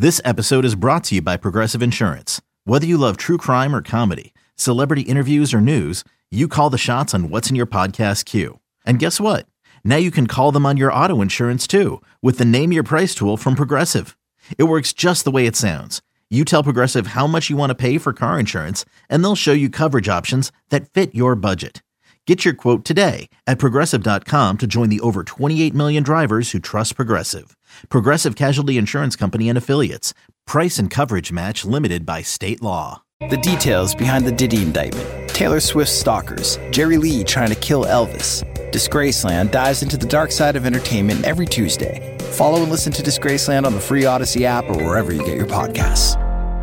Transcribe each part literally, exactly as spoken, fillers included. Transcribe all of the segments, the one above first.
This episode is brought to you by Progressive Insurance. Whether you love true crime or comedy, celebrity interviews or news, you call the shots on what's in your podcast queue. And guess what? Now you can call them on your auto insurance too with the Name Your Price tool from Progressive. It works just the way it sounds. You tell Progressive how much you want to pay for car insurance, and they'll show you coverage options that fit your budget. Get your quote today at Progressive dot com to join the over twenty-eight million drivers who trust Progressive. Progressive Casualty Insurance Company and Affiliates. Price and coverage match limited by state law. The details behind the Diddy indictment. Taylor Swift's stalkers. Jerry Lee trying to kill Elvis. Disgraceland dives into the dark side of entertainment every Tuesday. Follow and listen to Disgraceland on the free Odyssey app or wherever you get your podcasts.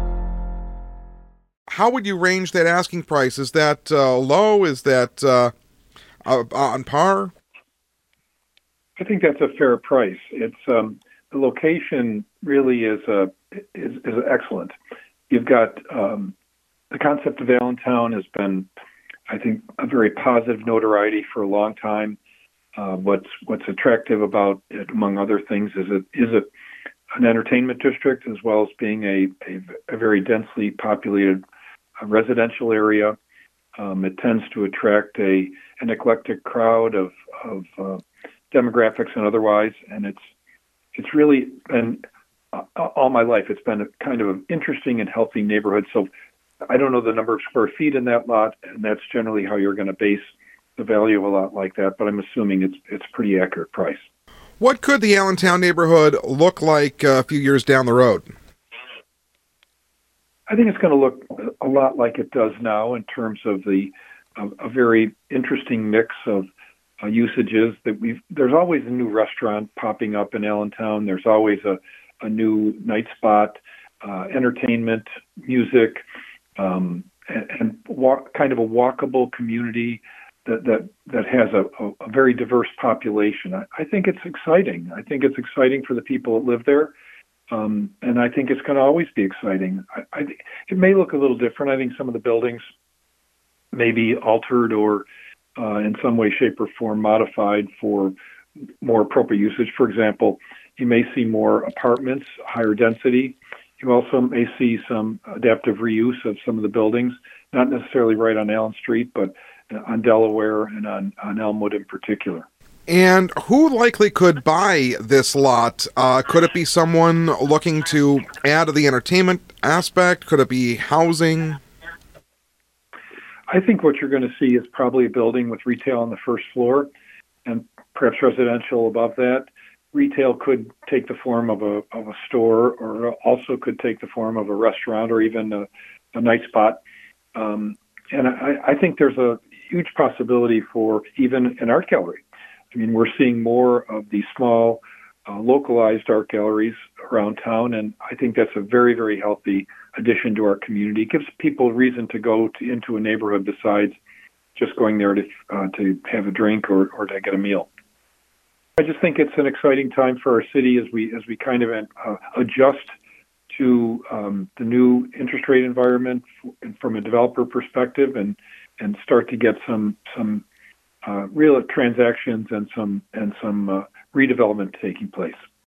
How would you range that asking price? Is that uh, low? Is that uh, uh, on par? I think that's a fair price. It's um, the location really is uh, is, is excellent. You've got um, the concept of Allentown has been, I think, a very positive notoriety for a long time. Uh, what's what's attractive about it, among other things, is it is it an entertainment district as well as being a a, a very densely populated uh, residential area. Um, it tends to attract a an eclectic crowd of of uh, demographics and otherwise, and it's it's really been uh, all my life. It's been a kind of an interesting and healthy neighborhood. So I don't know the number of square feet in that lot, and that's generally how you're going to base the value of a lot like that. But I'm assuming it's it's a pretty accurate price. What could the Allentown neighborhood look like uh, a few years down the road? I think it's going to look a lot like it does now in terms of the uh, a very interesting mix of uh, usages that we've. There's always a new restaurant popping up in Allentown. There's always a, a new night spot, uh, entertainment, music, um, and, and walk, kind of a walkable community that that, that has a, a, a very diverse population. I, I think it's exciting. I think it's exciting for the people that live there. Um, and I think it's going to always be exciting. I, I think it may look a little different. I think some of the buildings may be altered or uh, in some way, shape, or form modified for more appropriate usage. For example, you may see more apartments, higher density. You also may see some adaptive reuse of some of the buildings, not necessarily right on Allen Street, but on Delaware and on, on Elmwood in particular. And who likely could buy this lot? Uh, could it be someone looking to add to the entertainment aspect? Could it be housing? I think what you're going to see is probably a building with retail on the first floor and perhaps residential above that. Retail could take the form of a of a store, or also could take the form of a restaurant or even a, a night spot. Um, and I, I think there's a huge possibility for even an art gallery. I mean, we're seeing more of these small, uh, localized art galleries around town, and I think that's a very, very healthy addition to our community. It gives people a reason to go to, into a neighborhood besides just going there to uh, to have a drink or, or to get a meal. I just think it's an exciting time for our city as we as we kind of uh, adjust to um, the new interest rate environment from a developer perspective, and and start to get some some uh, real transactions and some and some uh, redevelopment taking place.